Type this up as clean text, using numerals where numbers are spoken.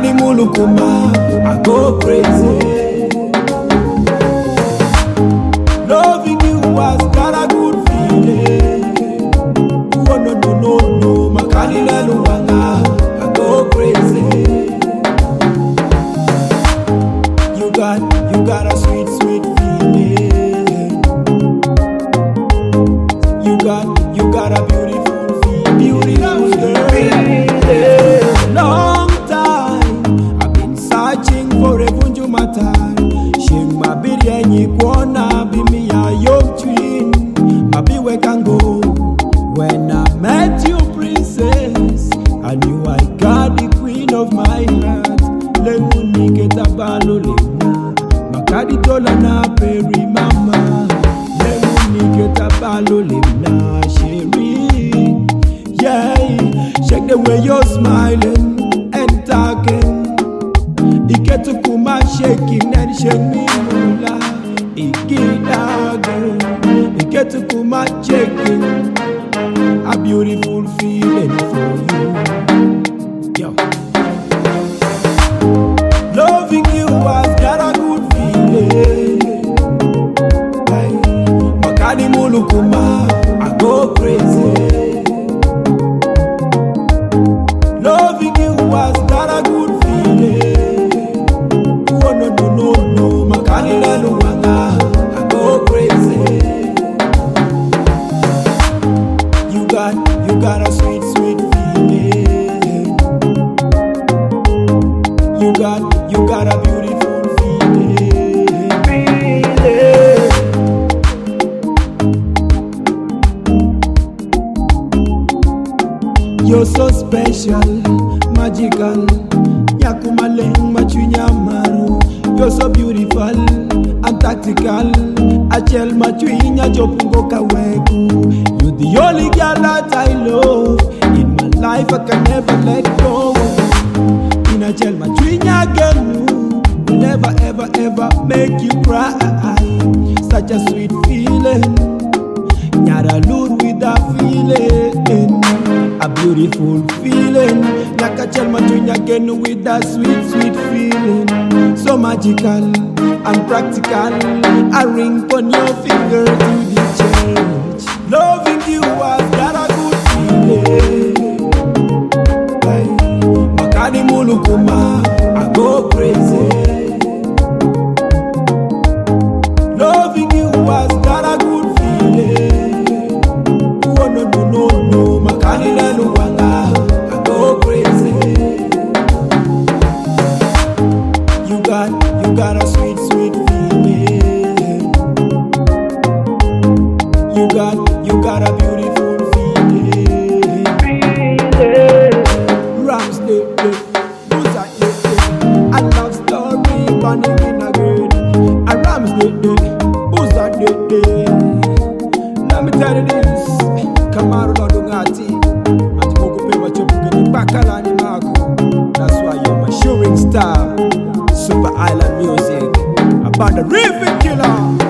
Makani mulukuma, I go crazy. Loving you has got a good feeling. Oh no no no no, Makani leluwanga, I go crazy. You got a sweet sweet feeling. You got a beautiful feeling, beautiful girl. Long time I've been searching for a Vunju Matai. Shing my biryani kwana be me a young twin. Mabi we can go. When I met you, princess, I knew I got the queen of my heart. Lenguni ketabalo lena, makadi tola na peri mama. Lenguni ketabalo lena, sherry. Yeah, shake the way you're smiling and talking. Iketukuma shaking and shake me mula. Ikidage, Iketukuma shaking. A beautiful feeling for you. Yo. Loving you has got a good feeling. Hey. Makani mulukuma, I go crazy. Loving you has got a good feeling. Oh no no no no, Makani leluwanga, I go crazy. You got a sweet sweet feeling. You got a beautiful feeling. You're so special, magical. Nyakumaleng machunyamaru. You're so beautiful and tactical. Achel machuinya jopungo kaweku. You're the only girl that I love. In my life I can never let go. In a gel machuinya genu will never ever ever make you cry. Such a sweet feeling. Nyara lure with a feeling. A beautiful feeling. Nakachel machuinya genu with that sweet sweet feeling. So magical and practical. A ring on your finger to the church. Loving you has got a good feeling. Hey. Makani mulukuma, I go crazy. Loving you has got a good feeling. Oh no no no no, Makani leluwanga, I go crazy. You got a sweet sweet feeling. You got a beautiful feeling. Rams day, Buza day, I love story burning in a grade. A Rams day, Buza day. Let me tell you this, Kamaru Lodungati, and Mokupe Machopu Bakalani Marco. That's why you're my shooting star. Super Island music, about the river killer.